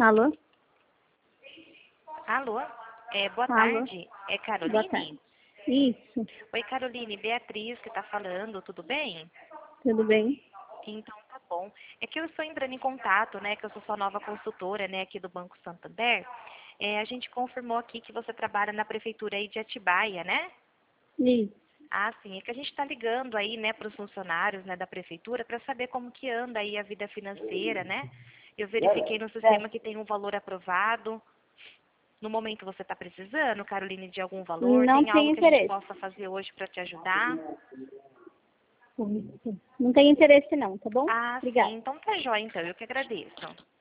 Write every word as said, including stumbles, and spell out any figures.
Alô? Alô? É, boa Alô? tarde. É Boa Caroline? tarde. Isso, Oi, Caroline. Beatriz que está falando. Tudo bem? tudo bem? Então, tá bom. É que eu estou entrando em contato, né? Que eu sou sua nova consultora, né? Aqui do Banco Santander. É, a gente confirmou aqui que você trabalha na prefeitura aí de Atibaia, né? Isso. Ah, sim. É que a gente está ligando aí, né, para os funcionários, né, da prefeitura para saber como que anda aí a vida financeira, né? Eu verifiquei no sistema que tem um valor aprovado. No momento você está precisando, Caroline, de algum valor? Não Tem algo tenho que a gente interesse. possa fazer hoje para te ajudar? Não tenho interesse não, tá bom? Ah, sim. Obrigada. Então tá jóia, então. Eu que agradeço.